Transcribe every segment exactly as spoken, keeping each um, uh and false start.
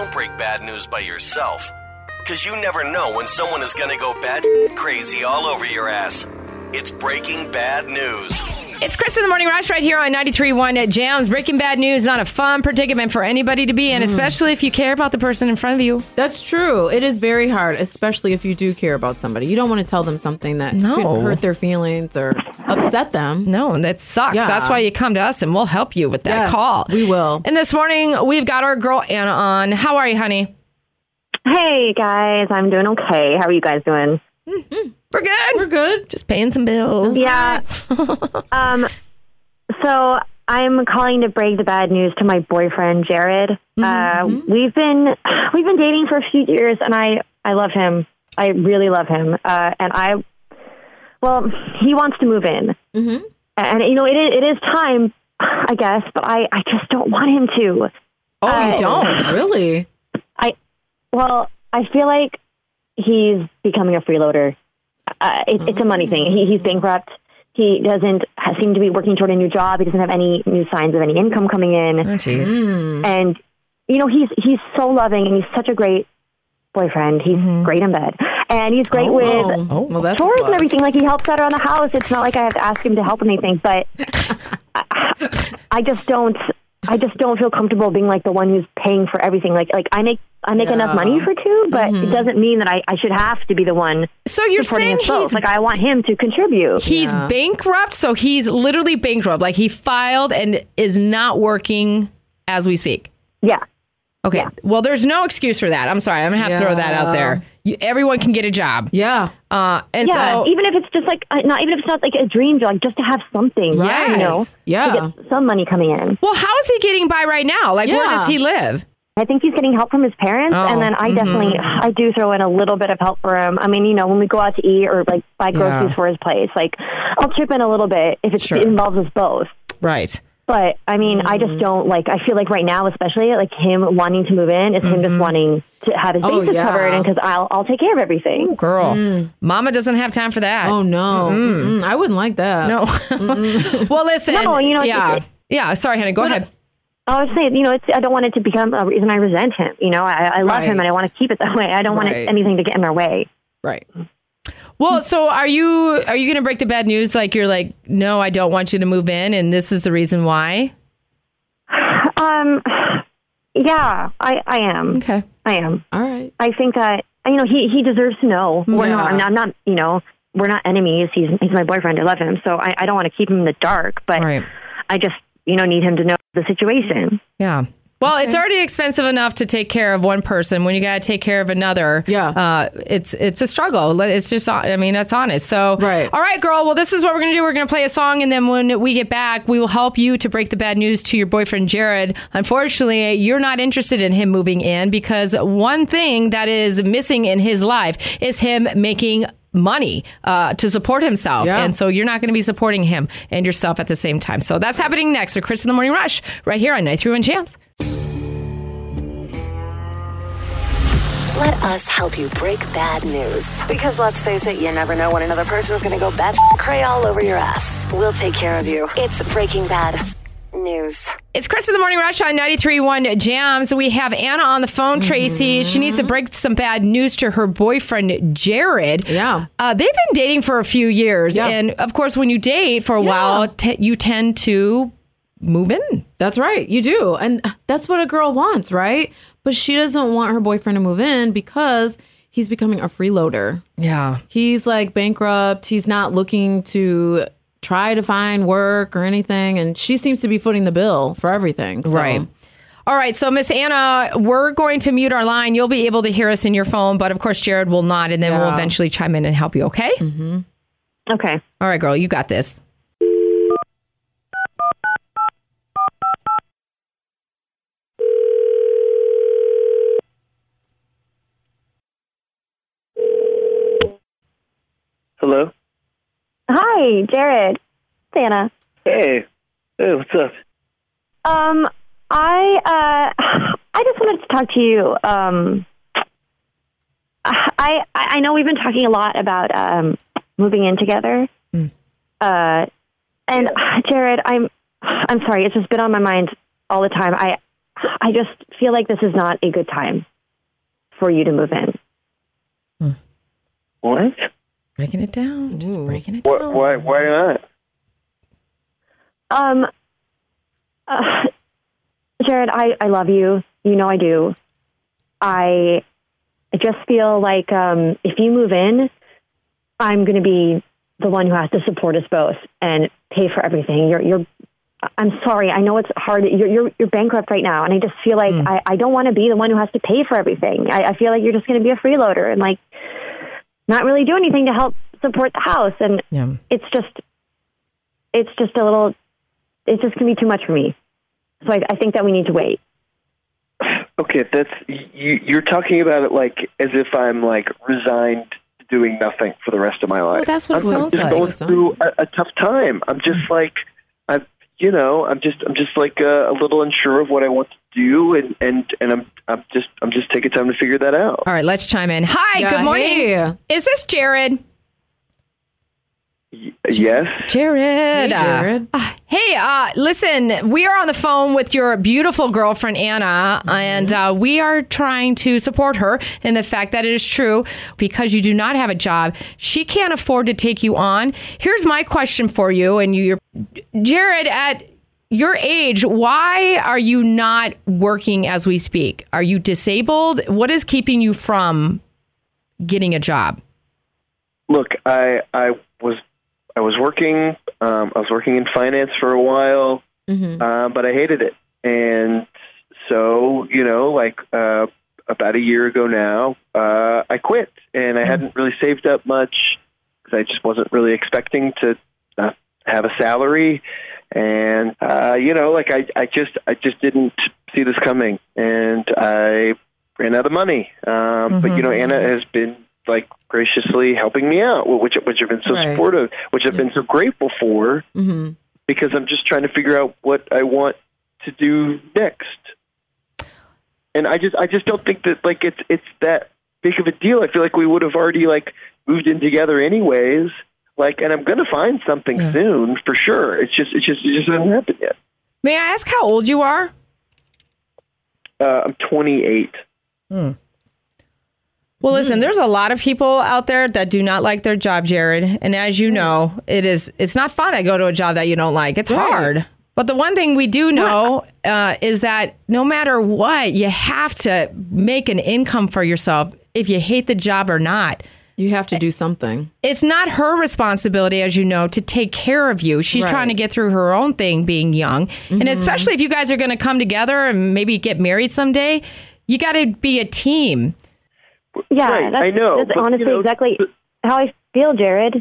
don't break bad news by yourself. Because you never know when someone is going to go bad crazy all over your ass. It's Breaking Bad News. It's Chris in the Morning Rush right here on ninety-three point one Jams. Breaking Bad News is not a fun predicament for anybody to be in, mm. especially if you care about the person in front of you. That's true. It is very hard, especially if you do care about somebody. You don't want to tell them something that no. could hurt their feelings or upset them. No, that sucks. Yeah. That's why you come to us and we'll help you with that yes, call. We will. And this morning, we've got our girl Anna on. How are you, honey? Hey, guys. I'm doing okay. How are you guys doing? Mm-hmm. We're good. We're good. Just paying some bills. Yeah. um. So I'm calling to break the bad news to my boyfriend, Jared. Mm-hmm. Uh, we've been we've been dating for a few years, and I, I love him. I really love him. Uh, and I, well, he wants to move in. Mm-hmm. And, you know, it is, it is time, I guess, but I, I just don't want him to. Oh, uh, you don't? Really? I, well, I feel like he's becoming a freeloader. Uh, it, oh. It's a money thing. He, he's bankrupt. He doesn't seem to be working toward a new job. He doesn't have any new signs of any income coming in. Oh, jeez. Mm. And, you know, he's he's so loving, and he's such a great boyfriend. He's mm-hmm. great in bed. And he's great oh, with oh, well, that's chores and everything. Like, he helps out around the house. It's not like I have to ask him to help with anything. But I, I just don't... I just don't feel comfortable being like the one who's paying for everything. Like, like I make I make yeah. enough money for two, but mm-hmm. it doesn't mean that I, I should have to be the one. So you're saying he's like I want him to contribute. He's yeah. bankrupt, so he's literally bankrupt. Like he filed and is not working as we speak. Yeah. Okay. Yeah. Well, there's no excuse for that. I'm sorry. I'm gonna have yeah. to throw that out there. You, everyone can get a job. Yeah. Uh, and yeah. so even if it's just like uh, not even if it's not like a dream job, like just to have something. Yes. You know. Yeah. To get some money coming in. Well, how is he getting by right now? Like, yeah. where does he live? I think he's getting help from his parents, oh, and then I mm-hmm. definitely I do throw in a little bit of help for him. I mean, you know, when we go out to eat or like buy groceries yeah. for his place, like I'll chip in a little bit if it sure. involves us both. Right. But, I mean, mm-hmm. I just don't, like, I feel like right now, especially, like, him wanting to move in is mm-hmm. him just wanting to have his bases oh, yeah. covered, and because I'll, I'll take care of everything. Ooh, girl. Mm. Mama doesn't have time for that. Oh, no. Mm-mm. Mm-mm. I wouldn't like that. No. Well, listen. No, you know, yeah. It's, yeah, sorry, honey, go but, ahead. I was saying, you know, it's, I don't want it to become a reason I resent him. You know, I, I love right. him, and I want to keep it that way. I don't right. want it, anything to get in our way. Right. Well, so are you, are you going to break the bad news? Like, you're like, no, I don't want you to move in, and this is the reason why? Um, yeah, I, I am. Okay. I am. All right. I think that, you know, he, he deserves to know. We're yeah. not, I'm not, I'm not, you know, we're not enemies. He's, he's my boyfriend. I love him. So I, I don't want to keep him in the dark, but right. I just, you know, need him to know the situation. Yeah. Well, okay. It's already expensive enough to take care of one person. When you got to take care of another, yeah, uh, it's it's a struggle. It's just, I mean, that's honest. So, right. all right, girl. Well, this is what we're going to do. We're going to play a song, and then when we get back, we will help you to break the bad news to your boyfriend, Jared. Unfortunately, you're not interested in him moving in because one thing that is missing in his life is him making money uh, to support himself. Yeah. And so you're not going to be supporting him and yourself at the same time. So that's happening next with Chris in the Morning Rush right here on ninety-three point one Jams. Let us help you break bad news. Because let's face it, you never know when another person's going to go bat cray all over your ass. We'll take care of you. It's Breaking Bad News. It's Chris in the Morning Rush on ninety-three point one Jams. We have Anna on the phone, Tracy. Mm-hmm. She needs to break some bad news to her boyfriend, Jared. Yeah. Uh, they've been dating for a few years. Yeah. And, of course, when you date for a yeah. while, t- you tend to move in. That's right. You do. And that's what a girl wants, right? But she doesn't want her boyfriend to move in because he's becoming a freeloader. Yeah. He's like bankrupt. He's not looking to try to find work or anything. And she seems to be footing the bill for everything. So. Right. All right. So, Miss Anna, we're going to mute our line. You'll be able to hear us in your phone. But, of course, Jared will not. And then yeah. we'll eventually chime in and help you. Okay? Mm-hmm. Okay. All right, girl. You got this. Hello? Hi, Jared. Anna. Hey. Hey, what's up? Um, I, uh, I just wanted to talk to you. Um, I, I know we've been talking a lot about, um, moving in together. Mm. Uh, and Jared, I'm, I'm sorry. It's just been on my mind all the time. I, I just feel like this is not a good time for you to move in. What? Breaking it down. Just breaking it Why? down. Why, why not? Um, uh, Jared, I, I love you. You know I do. I, I just feel like um, if you move in, I'm going to be the one who has to support us both and pay for everything. You're, you're. I'm sorry. I know it's hard. You're, you're, you're bankrupt right now, and I just feel like mm. I, I don't want to be the one who has to pay for everything. I, I feel like you're just going to be a freeloader and like not really do anything to help support the house. And yeah. it's just, it's just a little. It's just going to be too much for me. So I, I think that we need to wait. Okay, that's you, you're talking about it like as if I'm like resigned to doing nothing for the rest of my life. Well, that's what it I'm, sounds I'm just like. going through a, a tough time. I'm just like, I, you know, I'm just, I'm just like a, a little unsure of what I want to do, and, and, and I'm, I'm just, I'm just taking time to figure that out. All right, let's chime in. Hi, Yeah, good morning. hey. Is this Jared? Y- yes. Jared. Hey, Jared. Uh, hey, uh, listen, we are on the phone with your beautiful girlfriend, Anna, Mm-hmm. and uh, we are trying to support her in the fact that it is true because you do not have a job. She can't afford to take you on. Here's my question for you, and you, Jared, at your age, why are you not working as we speak? Are you disabled? What is keeping you from getting a job? Look, I, I was, I was working, um, I was working in finance for a while, Mm-hmm. uh, but I hated it. And so, you know, like, uh, about a year ago now, uh, I quit, and I Mm-hmm. hadn't really saved up much because I just wasn't really expecting to uh, have a salary. And, uh, you know, like I, I just, I just didn't see this coming, and I ran out of money. Um, Mm-hmm. But, you know, Anna has been like graciously helping me out, which, which I've been so Right. supportive, which I've been so grateful for, Mm-hmm. because I'm just trying to figure out what I want to do next. And I just, I just don't think that like it's, it's that big of a deal. I feel like we would have already like moved in together anyways. Like, and I'm going to find something Yeah. soon for sure. It's just, it's just, it just hasn't happened yet. May I ask how old you are? Uh, I'm twenty-eight. Well, listen, there's a lot of people out there that do not like their job, Jared. And as you know, it is it's not fun to go to a job that you don't like. It's Right. hard. But the one thing we do know uh, is that no matter what, you have to make an income for yourself if you hate the job or not. You have to do something. It's not her responsibility, as you know, to take care of you. She's Right. trying to get through her own thing being young. And especially if you guys are going to come together and maybe get married someday, you got to be a team. Yeah, Right, that's, I know, that's but, you honestly know, exactly but- how I feel, Jared.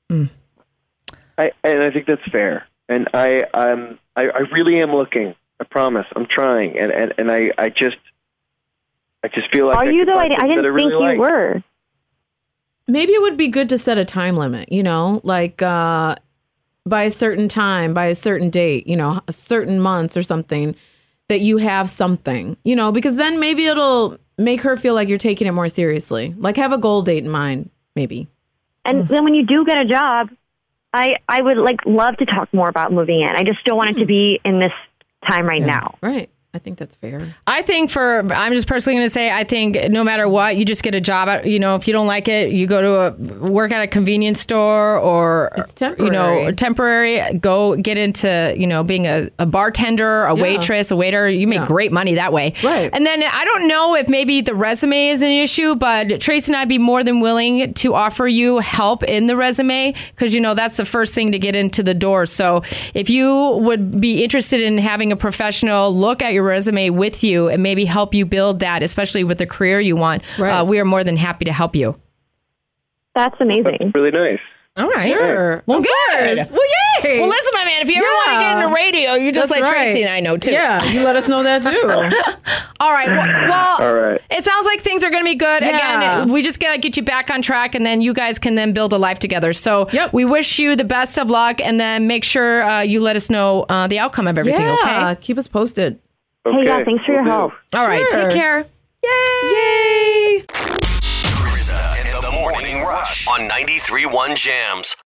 I, and I think that's fair. And I, um, I, I really am looking. I promise. I'm trying. And, and, and I, I just, I just feel like Are I you could though? I, find I things didn't that think really you like. were. Maybe it would be good to set a time limit, you know, like uh, by a certain time, by a certain date, you know, a certain months or something, that you have something, you know, because then maybe it'll make her feel like you're taking it more seriously. Like have a goal date in mind, maybe. And then when you do get a job, I I would like love to talk more about moving in. I just still want it to be in this time right now. Right. I think that's fair. I think for, I'm just personally going to say, I think no matter what, you just get a job. At, you know, if you don't like it, you go to a work at a convenience store or, It's you know, temporary. temporary, go get into, you know, being a, a bartender, a Yeah. waitress, a waiter. You make Yeah. great money that way. Right. And then I don't know if maybe the resume is an issue, but Tracy and I'd be more than willing to offer you help in the resume because, you know, that's the first thing to get into the door. So if you would be interested in having a professional look at your resume with you and maybe help you build that, especially with the career you want, Right. uh, we are more than happy to help you. That's amazing. That's really nice. All right. Sure. Well, Of good. course. Well, yay. Well, listen, my man, if you ever want to get Yeah. into radio, you just That's like right. Tracy and I know too. Yeah, you let us know that too. All right. Well, well All right. it sounds like things are going to be good. Yeah. Again, we just got to get you back on track and then you guys can then build a life together. So Yep. we wish you the best of luck and then make sure uh, you let us know uh, the outcome of everything, yeah, okay? keep us posted. Okay. Hey, yeah, thanks for your will do. help. All right. Sure. Take care. Yay. Yay! Krista and the Morning Rush on ninety-three point one Jams.